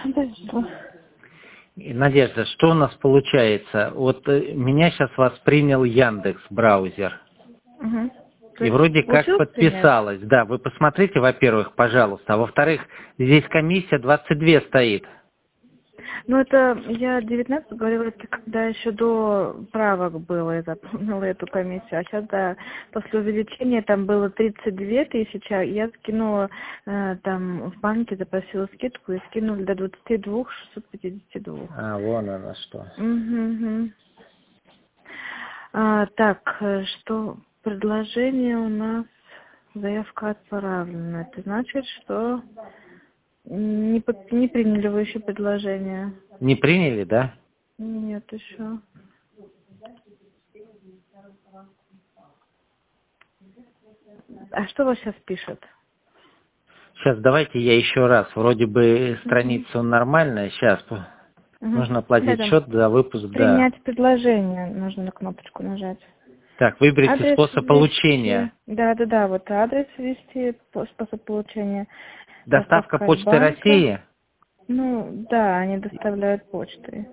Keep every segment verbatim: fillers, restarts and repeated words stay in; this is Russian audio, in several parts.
Надежда. И, Надежда, что у нас получается? Вот э, меня сейчас воспринял Яндекс браузер. Угу. И вроде как Получилось подписалась. Да, вы посмотрите, во-первых, пожалуйста. А во-вторых, здесь комиссия двадцать два стоит. Ну, это я девятнадцать говорила, это когда еще до правок было, я запомнила эту комиссию. А сейчас, да, после увеличения там было тридцать две тысячи, а я скинула, э, там в банке запросила скидку и скинули до двадцати двух шестисот пятидесяти двух. А, вон она что. Угу. А, так, э, что предложение у нас, заявка отправлена. Это значит, что не, под- не приняли вы еще предложение? Не приняли, да? Нет, еще. А что вас сейчас пишет? Сейчас давайте я еще раз. Вроде бы страница нормальная. Сейчас Угу. нужно оплатить Да, счет за выпуск, да. принять предложение, нужно на кнопочку нажать. Так, выберите Адрес способ ввести. получения. Да, да, да, вот адрес ввести, по- способ получения. Доставка Доставка от Почты банка. России. Ну, да, они доставляют почтой.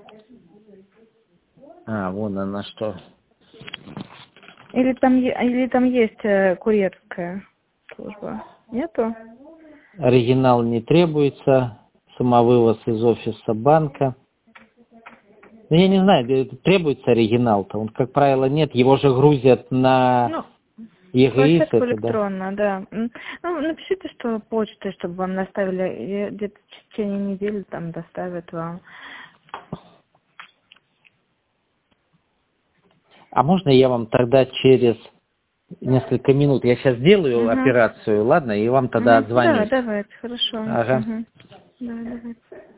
А, вон она что. Или там, е- или там есть э, курьерская служба? Нету? Оригинал не требуется. Самовывоз из офиса банка. Ну, я не знаю, э, требуется оригинал-то. Он, как правило, нет. Его же грузят на Ну, ЕГИС, площадку это, да. электронно, да. М, Ну, напишите, что почтой, чтобы вам доставили, и где-то в течение недели там доставят вам. А можно я вам тогда через несколько минут, я сейчас сделаю Угу. операцию, ладно, и вам тогда Угу. Да, отзвонюсь. давайте, хорошо. Ага. Угу. Да, давайте.